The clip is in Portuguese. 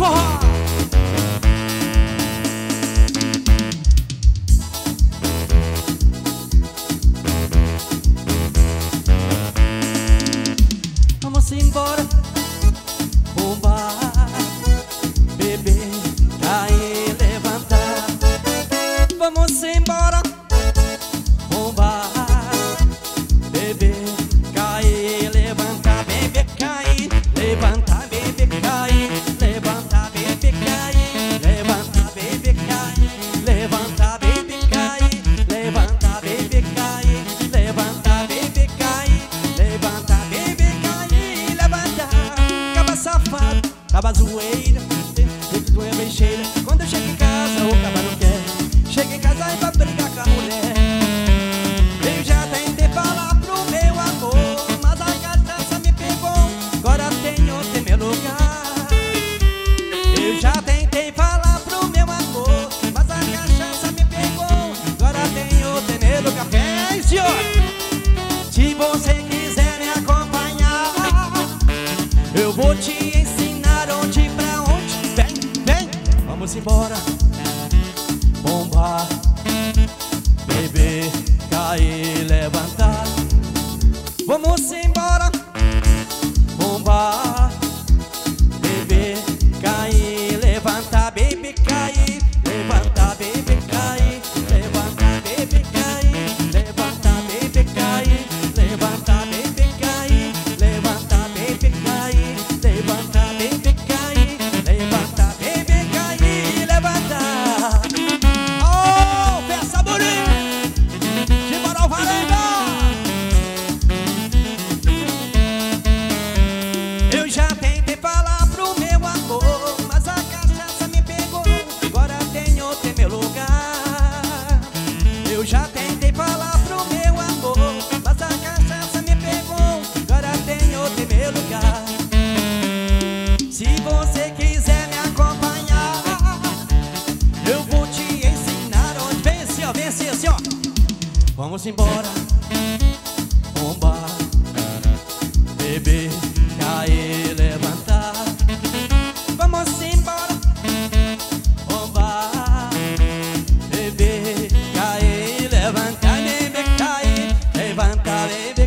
forró. Vamos embora, bomba, beber, cair, levantar. Vamos embora, bomba, beber, cair, levantar, beber, cair, levantar, beber, cair, levantar, beber, cair, levantar, beber, cair, levantar, beber, cair, levantar, beber, cair, levantar, beber, cair, levantar, beber, cair, levantar. Caba safado, caba zoeira, vergonha bem cheia. Quando eu chego em casa, o caba não quer. Chega em casa e vai brigar com a mulher. Eu já tentei falar pro meu amor, mas a cachaça me pegou. Agora tenho meu lugar. Eu já tentei falar pro meu amor, mas a cachaça me pegou. Agora tenho meu lugar. Vem, senhor! Se você quiser me acompanhar, eu vou te ensinar onde pra onde. Vem, vem! Vamos embora. Bomba, beber, cair, levantar. Vamos embora. Bomba, beber, cair, levantar, beber, cair, levantar, beber, cair, levantar, beber, cair, levantar, beber, cair, levantar, beber, cair, levantar, beber, cair, levantar, beber, cair, levantar, beber, cair, levantar. Oh, peça bonita de Moral Varanda. Eu já tentei falar pro meu amor, mas a cachaça me pegou. Agora tenho meu lugar. Eu já tentei falar pro meu amor, mas a cachaça me pegou. Agora tenho meu lugar. Se você quiser me acompanhar, eu vou te ensinar onde. Vem assim, ó, vem assim, ó. Vamos embora. Bomba, beber, cair, levantar. Vamos embora. Bomba, beber, cair, levantar, beber, cair, levantar, beber.